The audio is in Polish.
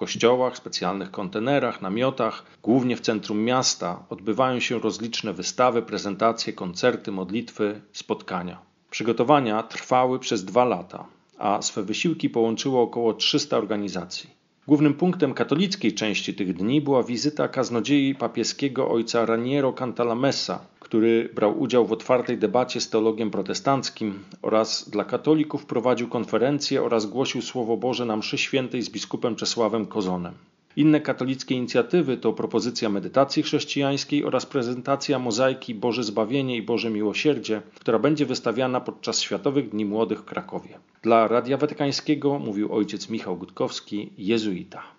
kościołach, specjalnych kontenerach, namiotach, głównie w centrum miasta, odbywają się rozliczne wystawy, prezentacje, koncerty, modlitwy, spotkania. Przygotowania trwały przez 2 lata, a swe wysiłki połączyło około 300 organizacji. Głównym punktem katolickiej części tych dni była wizyta kaznodziei papieskiego ojca Raniero Cantalamessa, który brał udział w otwartej debacie z teologiem protestanckim oraz dla katolików prowadził konferencje oraz głosił Słowo Boże na mszy świętej z biskupem Czesławem Kozonem. Inne katolickie inicjatywy to propozycja medytacji chrześcijańskiej oraz prezentacja mozaiki Boże Zbawienie i Boże Miłosierdzie, która będzie wystawiana podczas Światowych Dni Młodych w Krakowie. Dla Radia Watykańskiego mówił ojciec Michał Gutkowski, jezuita.